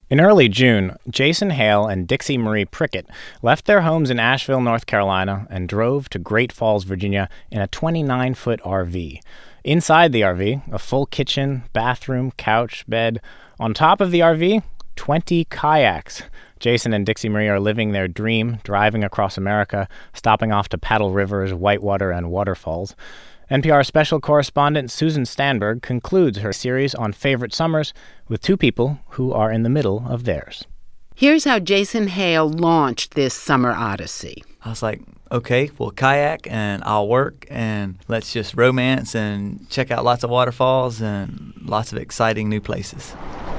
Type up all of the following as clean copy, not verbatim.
In early June, Jason Hale and Dixie Marie Prickett left their homes in Asheville, North Carolina, and drove to Great Falls, Virginia in a 29-foot RV. Inside the RV, a full kitchen, bathroom, couch, bed. On top of the RV, 20 kayaks. Jason and Dixie Marie are living their dream, driving across America, stopping off to paddle rivers, whitewater, and waterfalls. NPR special correspondent Susan Stanberg concludes her series on favorite summers with two people who are in the middle of theirs. Here's how Jason Hale launched this summer odyssey. I was like, okay, we'll kayak and I'll work and let's just romance and check out lots of waterfalls and lots of exciting new places.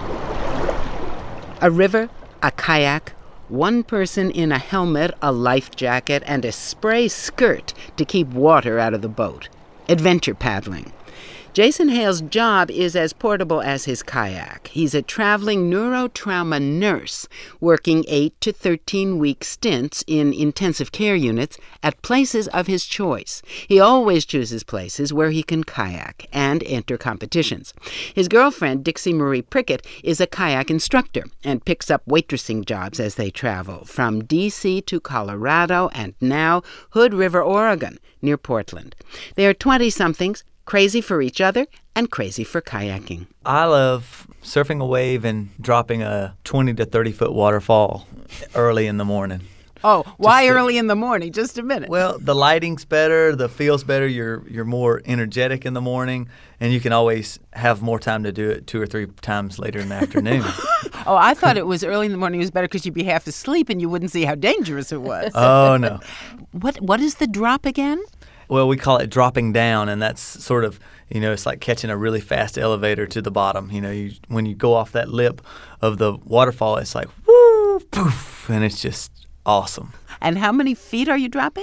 A river, a kayak, one person in a helmet, a life jacket, and a spray skirt to keep water out of the boat. Adventure paddling. Jason Hale's job is as portable as his kayak. He's a traveling neurotrauma nurse working 8 to 13-week stints in intensive care units at places of his choice. He always chooses places where he can kayak and enter competitions. His girlfriend, Dixie Marie Prickett, is a kayak instructor and picks up waitressing jobs as they travel from D.C. to Colorado and now Hood River, Oregon, near Portland. They are 20-somethings, crazy for each other and crazy for kayaking. I love surfing a wave and dropping a 20 to 30-foot waterfall early in the morning. Oh, why early in the morning? Just a minute. Well, the lighting's better, the feel's better, you're more energetic in the morning, and you can always have more time to do it 2 or 3 times later in the afternoon. Oh, I thought it was early in the morning was better because you'd be half asleep and you wouldn't see how dangerous it was. Oh, no. What is the drop again? Well, we call it dropping down, and that's sort of, it's like catching a really fast elevator to the bottom. When you go off that lip of the waterfall, it's like, woo, poof, and it's just awesome. And how many feet are you dropping?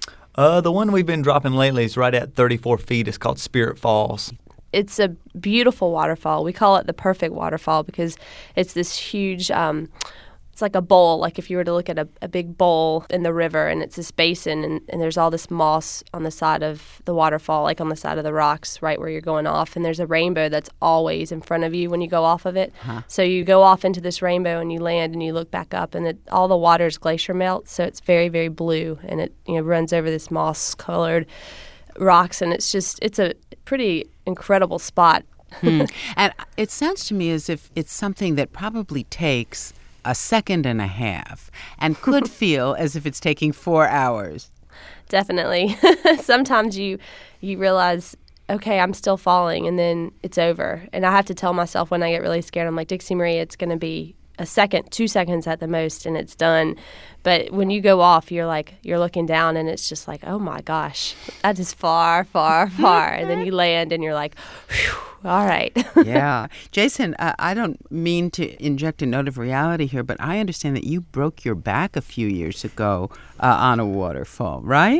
The one we've been dropping lately is right at 34 feet. It's called Spirit Falls. It's a beautiful waterfall. We call it the perfect waterfall because it's this huge it's like a bowl, like if you were to look at a big bowl in the river, and it's this basin, and there's all this moss on the side of the waterfall, like on the side of the rocks right where you're going off, and there's a rainbow that's always in front of you when you go off of it. Uh-huh. So you go off into this rainbow and you land and you look back up, and all the water is glacier melt, so it's very, very blue, and it runs over this moss-colored rocks, and it's a pretty incredible spot. And it sounds to me as if it's something that probably takes a second and a half and could feel as if it's taking 4 hours. Definitely. Sometimes you realize, okay, I'm still falling, and then it's over. And I have to tell myself when I get really scared, I'm like, Dixie Marie, it's going to be a second, 2 seconds at the most, and it's done. But when you go off, you're looking down, and it's just like, oh my gosh, that is far, far, far. And then you land, and you're like, whew, all right. Yeah. Jason, I don't mean to inject a note of reality here, but I understand that you broke your back a few years ago on a waterfall, right?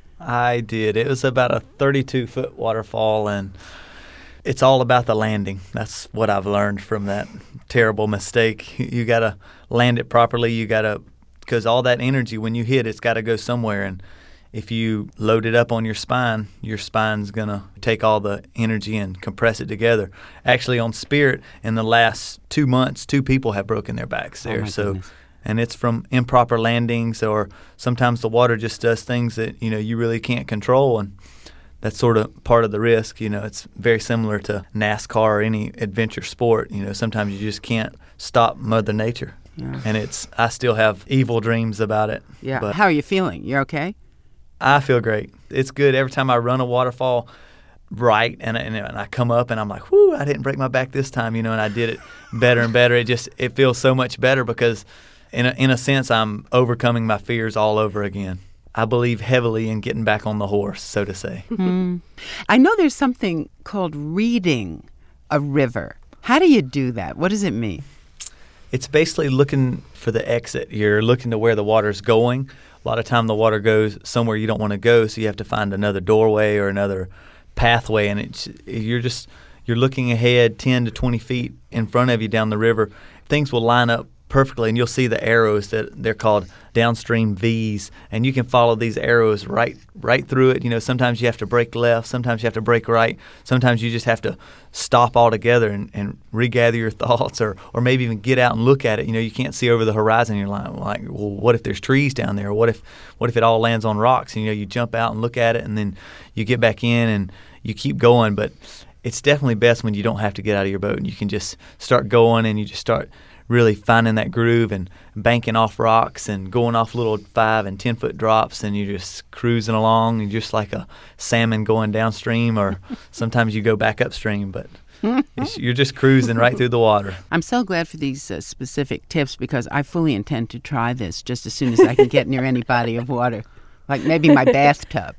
I did. It was about a 32-foot waterfall, and it's all about the landing. That's what I've learned from that terrible mistake. You got to land it properly. Because all that energy, when you hit, it's got to go somewhere. And if you load it up on your spine's going to take all the energy and compress it together. Actually, on Spirit, in the last 2 months, 2 people have broken their backs there. Goodness. And it's from improper landings, or sometimes the water just does things that, you really can't control. And that's sort of part of the risk. It's very similar to NASCAR or any adventure sport. Sometimes you just can't stop Mother Nature. Yeah. And I still have evil dreams about it. Yeah. But how are you feeling? You're okay? I feel great. It's good. Every time I run a waterfall right and I come up and I'm like, whoo, I didn't break my back this time, and I did it better and better. It feels so much better because in a sense I'm overcoming my fears all over again. I believe heavily in getting back on the horse, so to say. Mm. I know there's something called reading a river. How do you do that? What does it mean? It's basically looking for the exit. You're looking to where the water's going. A lot of time the water goes somewhere you don't want to go, so you have to find another doorway or another pathway, and you're looking ahead 10 to 20 feet in front of you down the river. Things will line up perfectly, and you'll see the arrows that they're called downstream V's, and you can follow these arrows right through it. You know, sometimes you have to brake left, sometimes you have to brake right, sometimes you just have to stop altogether and regather your thoughts, or maybe even get out and look at it. You know, you can't see over the horizon. You're like, well, what if there's trees down there? What if it all lands on rocks? And, you know, you jump out and look at it, and then you get back in and you keep going. But it's definitely best when you don't have to get out of your boat and you can just start going, and you just start really finding that groove and banking off rocks and going off little 5 and 10 foot drops, and you're just cruising along, and just like a salmon going downstream, or sometimes you go back upstream, but you're just cruising right through the water. I'm so glad for these specific tips, because I fully intend to try this just as soon as I can get near any body of water, like maybe my bathtub.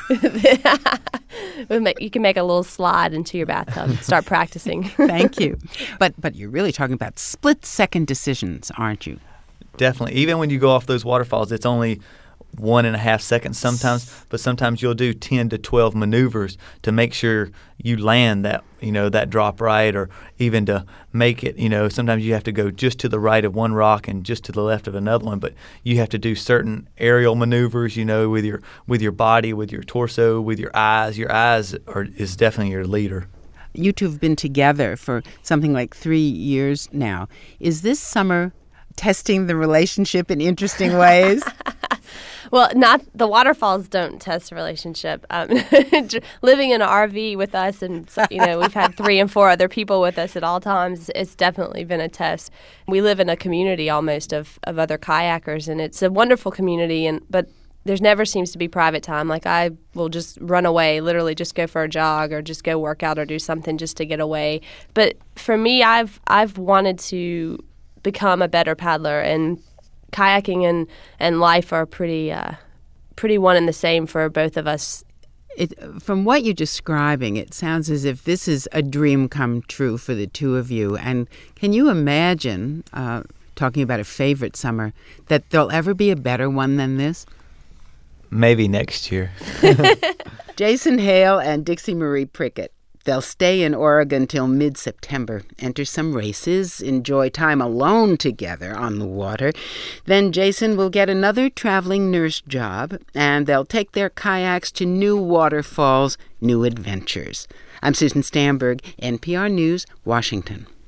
You can make a little slide into your bathtub and start practicing. Thank you. But you're really talking about split-second decisions, aren't you? Definitely. Even when you go off those waterfalls, it's only 1.5 seconds sometimes, but sometimes you'll do 10 to 12 maneuvers to make sure you land that, you know, that drop right, or even to make it, you know, sometimes you have to go just to the right of one rock and just to the left of another one, but you have to do certain aerial maneuvers, you know, with your body, with your torso, with your eyes. Your eyes is definitely your leader. You two have been together for something like 3 years now. Is this summer testing the relationship in interesting ways? Well, not the waterfalls don't test a relationship. Living in an RV with us, and you know, we've had 3 and 4 other people with us at all times. It's definitely been a test. We live in a community almost of other kayakers, and it's a wonderful community. But there's never seems to be private time. Like, I will just run away, literally just go for a jog or just go work out or do something just to get away. But for me, I've wanted to become a better paddler, and kayaking and life are pretty one and the same for both of us. From what you're describing, it sounds as if this is a dream come true for the two of you. And can you imagine, talking about a favorite summer, that there'll ever be a better one than this? Maybe next year. Jason Hale and Dixie Marie Prickett. They'll stay in Oregon till mid-September, enter some races, enjoy time alone together on the water. Then Jason will get another traveling nurse job, and they'll take their kayaks to new waterfalls, new adventures. I'm Susan Stamberg, NPR News, Washington.